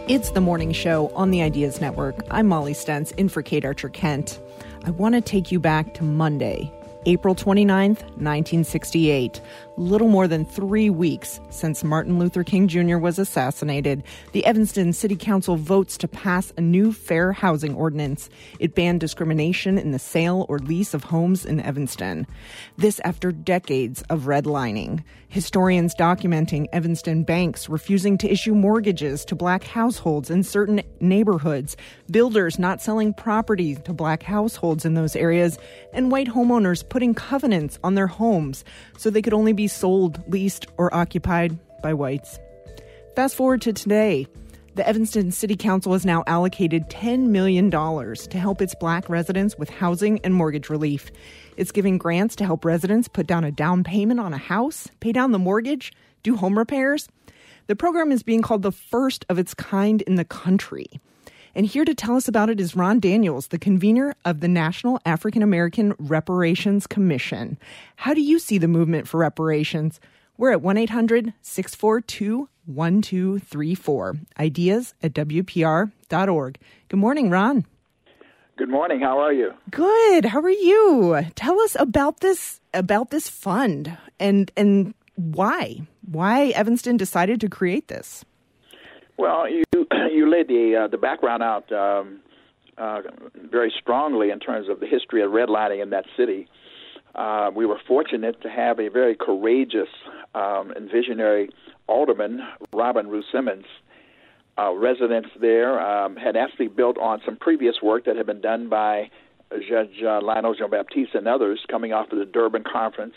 It's the morning show on the Ideas Network. I'm Molly Stentz, in for Kate Archer-Kent. I want to take you back to Monday, April 29th, 1968. Little more than 3 weeks since Martin Luther King Jr. was assassinated, the Evanston City Council votes to pass a new fair housing ordinance. It banned discrimination in the sale or lease of homes in Evanston. This after decades of redlining. Historians documenting Evanston banks refusing to issue mortgages to black households in certain neighborhoods, builders not selling property to black households in those areas, and white homeowners putting covenants on their homes so they could only be sold, leased, or occupied by whites. Fast forward to today. The Evanston City Council has now allocated $10 million to help its black residents with housing and mortgage relief. It's giving grants to help residents put down a down payment on a house, pay down the mortgage, do home repairs. The program is being called the first of its kind in the country. And here to tell us about it is Ron Daniels, the convener of the National African American Reparations Commission. How do you see the movement for reparations? We're at 1-800-642-1234. Ideas at WPR.org. Good morning, Ron. Good morning. How are you? Good. How are you? Tell us about this fund and why Evanston decided to create this. Well, you laid the background out very strongly in terms of the history of redlining in that city. We were fortunate to have a very courageous and visionary alderman, Robin Rue Simmons. Residents there had actually built on some previous work that had been done by Judge Lionel Jean-Baptiste and others coming off of the Durban Conference.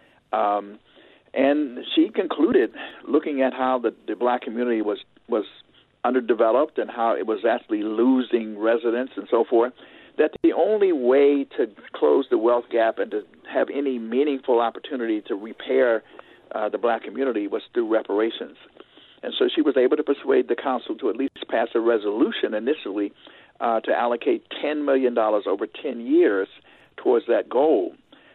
And she concluded, looking at how the black community was underdeveloped and how it was actually losing residents and so forth, that the only way to close the wealth gap and to have any meaningful opportunity to repair the black community was through reparations. And so she was able to persuade the council to at least pass a resolution initially to allocate $10 million over 10 years towards that goal.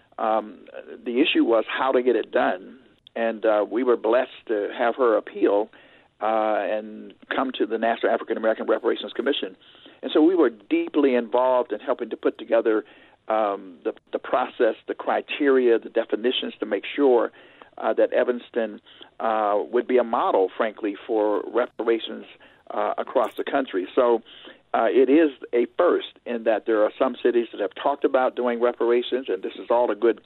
The issue was how to get it done, and we were blessed to have her appeal and come to the National African American Reparations Commission. And so we were deeply involved in helping to put together the process, the criteria, the definitions to make sure that Evanston would be a model, frankly, for reparations across the country. So it is a first in that there are some cities that have talked about doing reparations, and this is all a good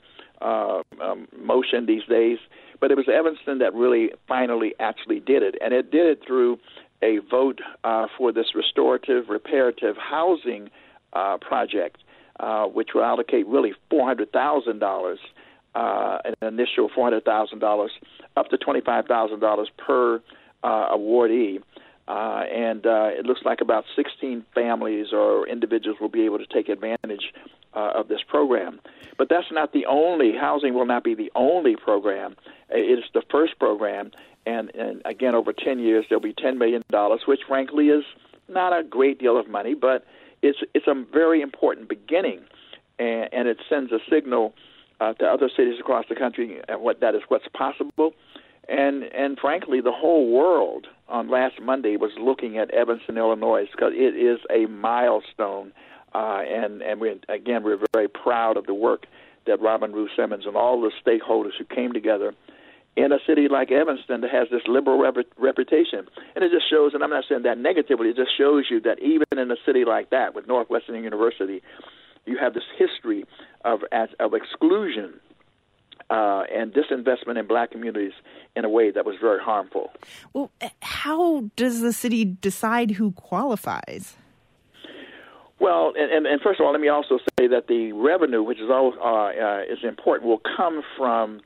motion these days. But it was Evanston that really finally actually did it, and it did it through a vote for this restorative, reparative housing project, which will allocate really $400,000, an initial $400,000, up to $25,000 per awardee. And it looks like about 16 families or individuals will be able to take advantage of this program. But that's not the only, housing will not be the only program. It is the first program, and again, over 10 years, there'll be $10 million, which frankly is not a great deal of money, but it's a very important beginning, and it sends a signal to other cities across the country and what's possible. And frankly, the whole world on last Monday was looking at Evanston, Illinois, because it is a milestone. And we're very proud of the work that Robin Rue Simmons and all the stakeholders who came together in a city like Evanston that has this liberal reputation. And it just shows, and I'm not saying that negatively, it just shows you that even in a city like that with Northwestern University, you have this history of exclusion and disinvestment in black communities in a way that was very harmful. Well, how does the city decide who qualifies? Well, and first of all, let me also say that the revenue, which is important, will come from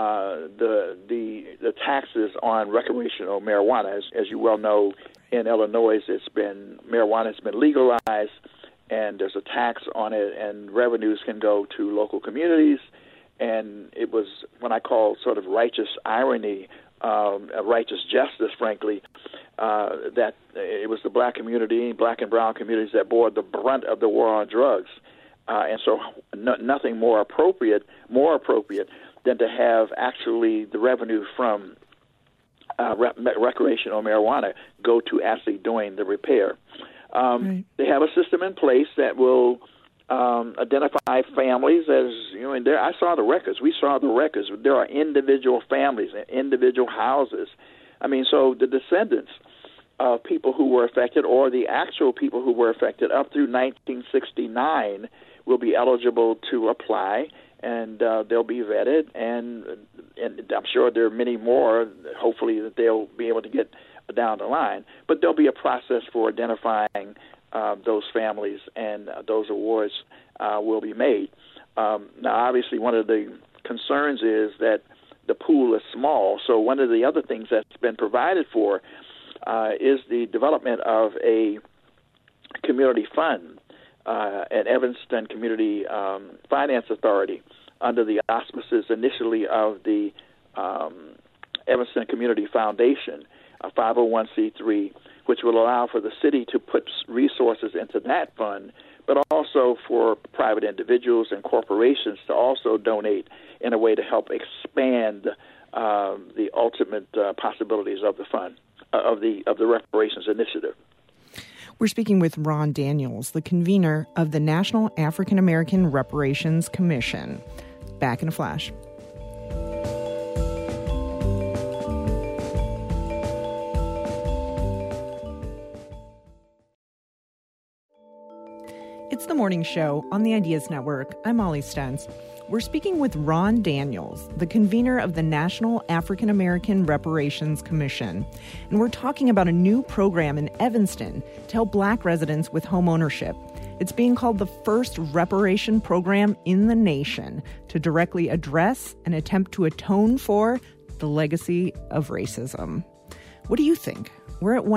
the taxes on recreational marijuana. As you well know, in Illinois, marijuana has been legalized, and there's a tax on it, and revenues can go to local communities. And it was what I call sort of righteous irony, righteous justice, frankly, that it was the black community, black and brown communities that bore the brunt of the war on drugs. And so nothing more appropriate than to have actually the revenue from recreational marijuana go to actually doing the repair. Right. They have a system in place that will identify families as, and I saw the records. We saw the records. There are individual families and individual houses. So the descendants of people who were affected, or the actual people who were affected up through 1969, will be eligible to apply, and they'll be vetted, and I'm sure there are many more, hopefully, that they'll be able to get down the line. But there'll be a process for identifying those families, and those awards will be made. Now, obviously, one of the concerns is that the pool is small, so one of the other things that's been provided for is the development of a community fund, an Evanston Community Finance Authority, under the auspices initially of the Evanston Community Foundation, a 501c3, which will allow for the city to put resources into that fund, but also for private individuals and corporations to also donate in a way to help expand the ultimate possibilities of the fund, of the reparations initiative. We're speaking with Ron Daniels, the convener of the National African American Reparations Commission. Back in a flash. It's the morning show on the Ideas Network. I'm Molly Stentz. We're speaking with Ron Daniels, the convener of the National African American Reparations Commission. And we're talking about a new program in Evanston to help Black residents with home ownership. It's being called the first reparation program in the nation to directly address and attempt to atone for the legacy of racism. What do you think? We're at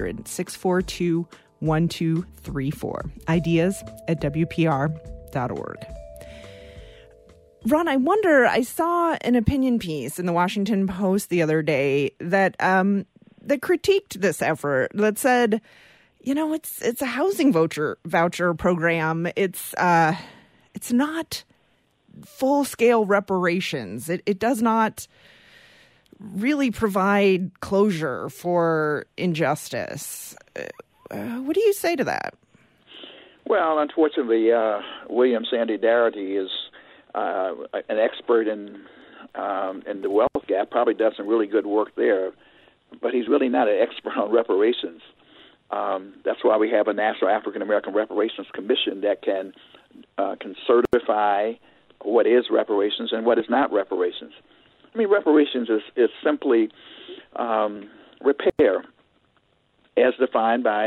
1-800-642-1234. Ideas at WPR.org. Ron, I wonder, I saw an opinion piece in the Washington Post the other day that critiqued this effort, that said, it's a housing voucher program. It's not full-scale reparations. It does not really provide closure for injustice. What do you say to that? Well, unfortunately, William Sandy Darity is an expert in the wealth gap, probably does some really good work there, but he's really not an expert on reparations. That's why we have a National African American Reparations Commission that can certify what is reparations and what is not reparations. Reparations is simply repair, as defined by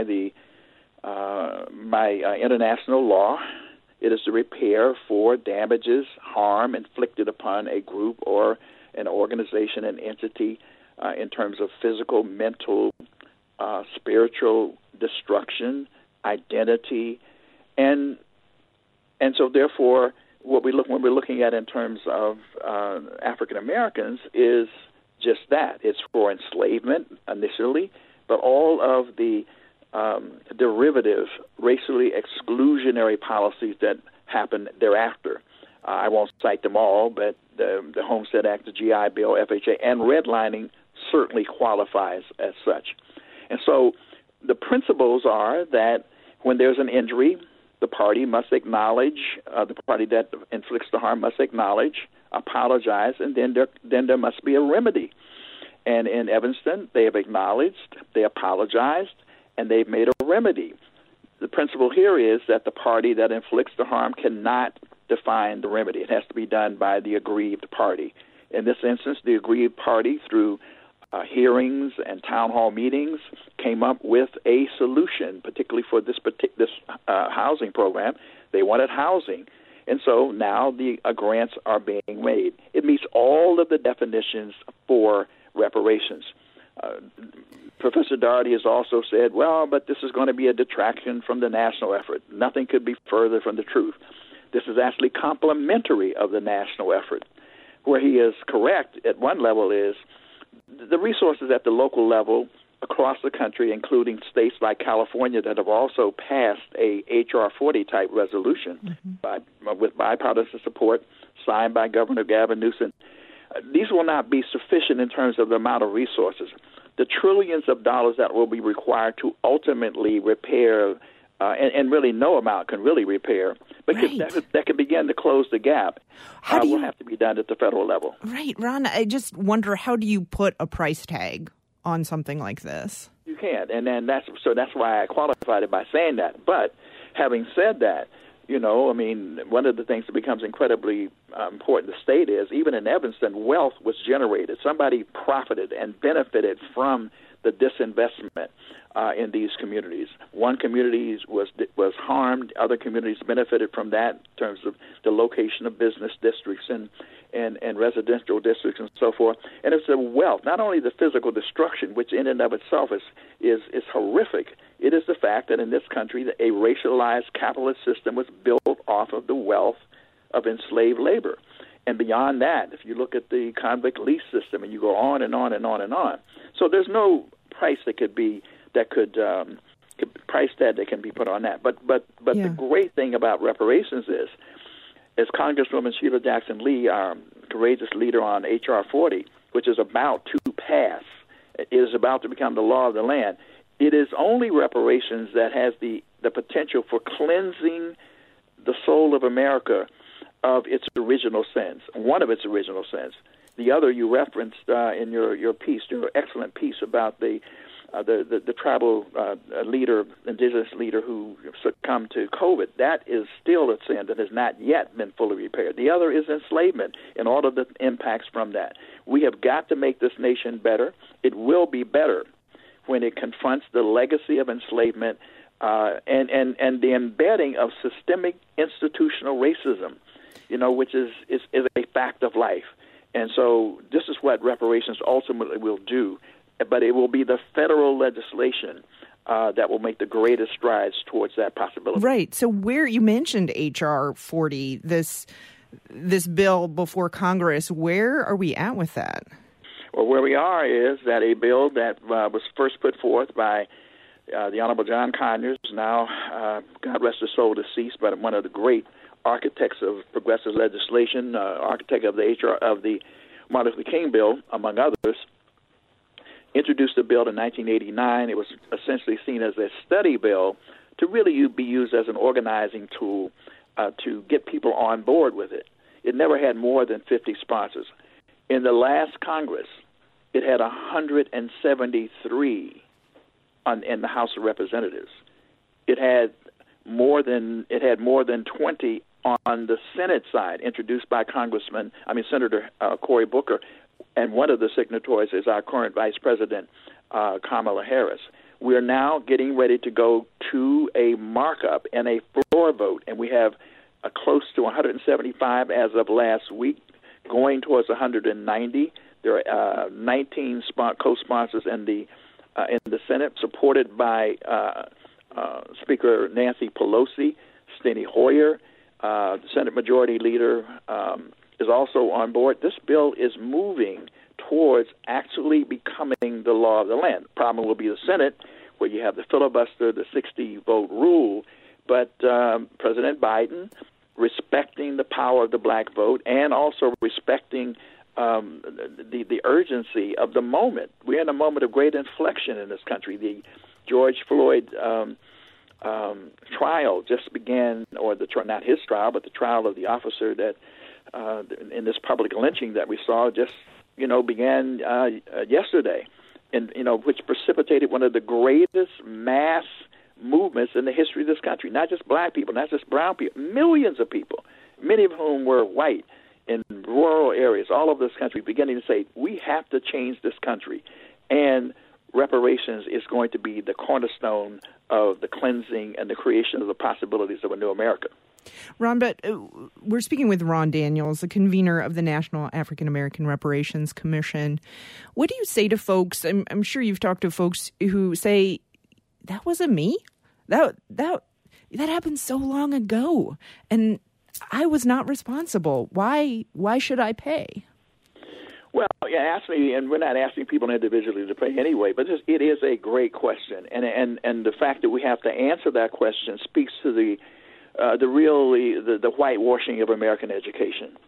international law. It is the repair for damages, harm inflicted upon a group or an organization, an entity, in terms of physical, mental, spiritual destruction, identity, and so therefore, when we're looking at in terms of African Americans is just that. It's for enslavement initially, but all of the derivative, racially exclusionary policies that happen thereafter. I won't cite them all, but the Homestead Act, the GI Bill, FHA, and redlining certainly qualifies as such. And so the principles are that when there's an injury, the party must acknowledge, the party that inflicts the harm must acknowledge, apologize, and then there must be a remedy. And in Evanston, they have acknowledged, they apologized, and they've made a remedy. The principle here is that the party that inflicts the harm cannot define the remedy. It has to be done by the aggrieved party. In this instance, the aggrieved party, through hearings and town hall meetings, came up with a solution, particularly for this housing program. They wanted housing. And so now the grants are being made. It meets all of the definitions for reparations. Professor Darity has also said, well, but this is going to be a detraction from the national effort. Nothing could be further from the truth. This is actually complementary of the national effort. Where he is correct at one level is the resources at the local level across the country, including states like California that have also passed a H.R. 40 type resolution with bipartisan support signed by Governor Gavin Newsom. these will not be sufficient in terms of the amount of resources. The trillions of dollars that will be required to ultimately repair, and really no amount can really repair, but right. that can begin to close the gap. Will have to be done at the federal level. Right, Ron, I just wonder, how do you put a price tag on something like this? You can't, and then that's why I qualified it by saying that. But having said that, one of the things that becomes incredibly important to state is, even in Evanston, wealth was generated. Somebody profited and benefited from the disinvestment in these communities. One community was harmed. Other communities benefited from that in terms of the location of business districts and residential districts and so forth. And it's the wealth, not only the physical destruction, which in and of itself is horrific. It is the fact that in this country, a racialized capitalist system was built off of the wealth of enslaved labor. And beyond that, if you look at the convict lease system, and you go on and on and on and on. So there's no price that can be put on that. But yeah. The great thing about reparations is, as Congresswoman Sheila Jackson Lee, our courageous leader on H.R. 40, which is about to pass, it is about to become the law of the land. It is only reparations that has the potential for cleansing the soul of America of its original sins, one of its original sins. The other you referenced in your piece, your excellent piece about the tribal leader, indigenous leader who succumbed to COVID. That is still a sin that has not yet been fully repaired. The other is enslavement and all of the impacts from that. We have got to make this nation better. It will be better when it confronts the legacy of enslavement and the embedding of systemic institutional racism, which is a fact of life. And so this is what reparations ultimately will do, but it will be the federal legislation that will make the greatest strides towards that possibility. Right. So where you mentioned H.R. 40, this bill before Congress, where are we at with that? Well, where we are is that a bill that was first put forth by the Honorable John Conyers, now, God rest his soul, deceased, but one of the great architects of progressive legislation, architect of the Martin Luther King bill, among others, introduced a bill in 1989. It was essentially seen as a study bill to really be used as an organizing tool to get people on board with it. It never had more than 50 sponsors. In the last Congress, it had 173 in the House of Representatives. It had more than 20 on the Senate side, introduced by Senator Cory Booker, and one of the signatories is our current Vice President, Kamala Harris. We are now getting ready to go to a markup and a floor vote, and we have close to 175 as of last week, going towards 190. There are 19 co-sponsors in the Senate, supported by Speaker Nancy Pelosi, Steny Hoyer. The Senate Majority Leader is also on board. This bill is moving towards actually becoming the law of the land. The problem will be the Senate, where you have the filibuster, the 60-vote rule, but President Biden, respecting the power of the black vote and also respecting the urgency of the moment. We're in a moment of great inflection in this country. The George Floyd trial just began, or not his trial, but the trial of the officer that in this public lynching that we saw just began yesterday, and which precipitated one of the greatest mass movements in the history of this country. Not just black people, not just brown people, millions of people, many of whom were white in rural areas all over this country, beginning to say, we have to change this country. And reparations is going to be the cornerstone of the cleansing and the creation of the possibilities of a new America. Ron, but we're speaking with Ron Daniels, the convener of the National African American Reparations Commission. What do you say to folks? I'm sure you've talked to folks who say, that wasn't me. That happened so long ago, and I was not responsible. Why should I pay? Well, ask me, and we're not asking people individually to pay anyway, but it is a great question, and the fact that we have to answer that question speaks to the whitewashing of American education.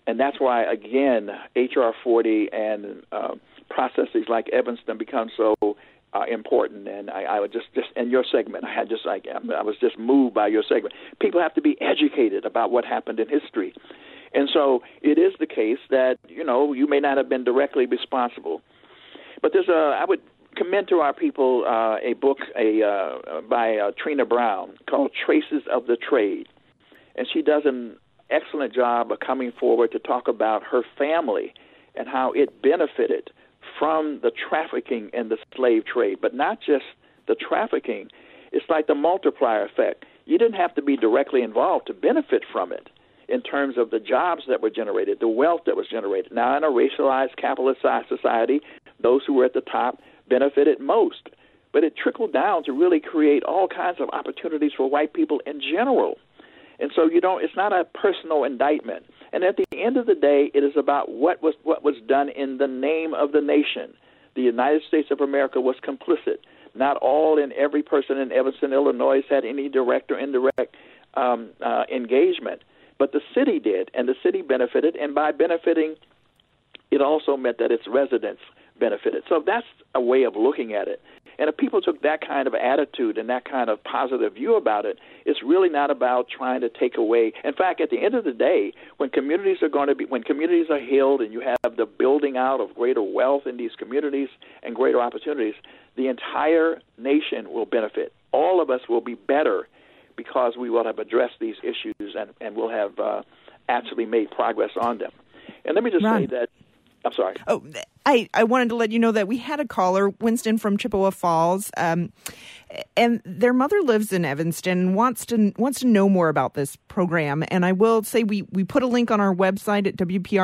And that's why, again, H.R. 40 and processes like Evanston become so important. And I would just in your segment, I was just moved by your segment. People have to be educated about what happened in history. And so it is the case that, you may not have been directly responsible. But I would commend to our people a book by Trina Brown called Traces of the Trade. And she does an excellent job of coming forward to talk about her family and how it benefited from the trafficking and the slave trade. But not just the trafficking. It's like the multiplier effect. You didn't have to be directly involved to benefit from it in terms of the jobs that were generated, the wealth that was generated. Now, in a racialized capitalist society, those who were at the top benefited most. But it trickled down to really create all kinds of opportunities for white people in general. And so it's not a personal indictment. And at the end of the day, it is about what was done in the name of the nation. The United States of America was complicit. Not all and every person in Evanston, Illinois had any direct or indirect engagement. But the city did, and the city benefited. And by benefiting, it also meant that its residents benefited. So that's a way of looking at it. And if people took that kind of attitude and that kind of positive view about it, it's really not about trying to take away. In fact, at the end of the day, when communities are healed and you have the building out of greater wealth in these communities and greater opportunities, the entire nation will benefit. All of us will be better because we will have addressed these issues and will have actually made progress on them. And let me just say that, I'm sorry. Oh, I wanted to let you know that we had a caller, Winston from Chippewa Falls, and their mother lives in Evanston and wants to know more about this program. And I will say we put a link on our website at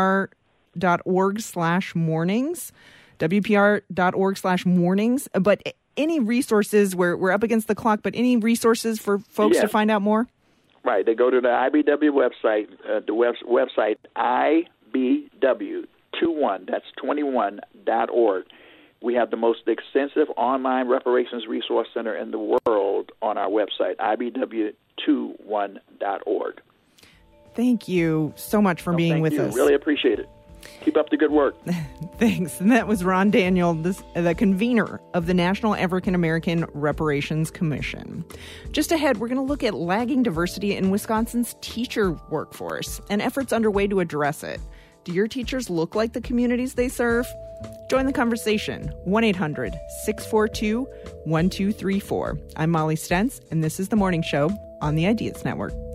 WPR.org/mornings, WPR.org/mornings. But any resources, we're up against the clock, but any resources for folks to find out more? Right. They go to the IBW website, website IBW21, that's 21.org. We have the most extensive online reparations resource center in the world on our website, IBW21.org. Thank you so much for being with us. Really appreciate it. Keep up the good work. Thanks. And that was Ron Daniel, the convener of the National African American Reparations Commission. Just ahead, we're going to look at lagging diversity in Wisconsin's teacher workforce and efforts underway to address it. Do your teachers look like the communities they serve? Join the conversation. 1-800-642-1234. I'm Molly Stentz, and this is The Morning Show on the Ideas Network.